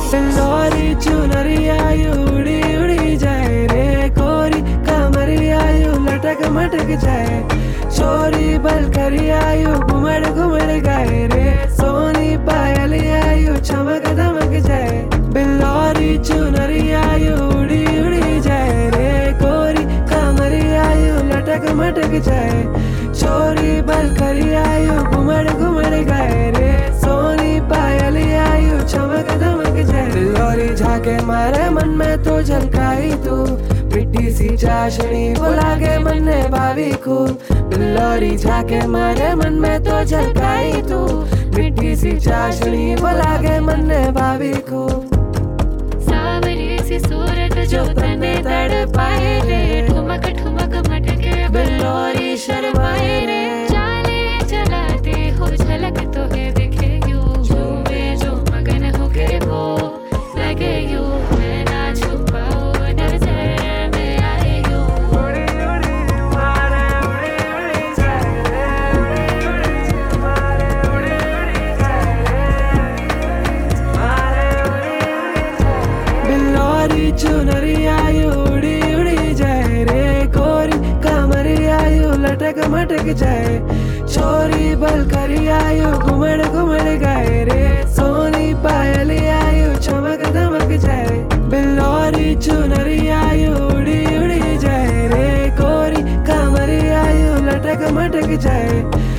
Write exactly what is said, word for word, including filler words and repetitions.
बिल्लोरी चुनरिया यू उड़ी उड़ी जाए रे, कोरी कमरिया यू लटक मटक जाए, चोरी बलकरिया यू घुमड़ घुमड़ गाए रे, सोनी पायलिया यू चमक दमक जाए। बिल्लोरी चुनरिया यू उड़ी उड़ी जाए रे, कोरी कमरिया यू लटक मटक जाए, चोरी बलकरिया यू घुमड़ घुमड़ गाए रे, सोनी पायलिया यू चमक दमक जाए। बिल्लोरी झाके मारे मन में तो झलकाई तू, मिट्टी सी चाशनी वो लागे मन ने भाभी को। बिल्लोरी झाके मारे मन में तो झलकाई तू, मिट्टी सी चाशनी वो लागे मन ने भाभी को। सावरी सी सूरत जो तने तड़ पाए रे, ठुमक ठुमक मटके बिल्लोरी शर्माए रे, चाले चलाते हो झलक तो है दिखे यूं, झूमे जो मगन हो के वो लगे यूं, मैं ना छुपाओ नजर में आए यूं। उड़ी उड़ी मारे उड़ी उड़ी जाए रे, उड़ी उड़ी मारे उड़ी उड़ी जाए रे, मारे उड़ी उड़ी जाए। बिल्लोरी चुनरिया यू उड़ी उड़ी जाए रे, कोरी कमरिया यू लटक मटक जाए, चोरी बलकरिया यू घुमड़ घुमड़ गाए रे, सोनी पायलिया यू चमक दमक जाए। बिल्लोरी चुनरिया यू उड़ी उड़ी जाए रे, कोरी कमरिया यू लटक मटक जाए,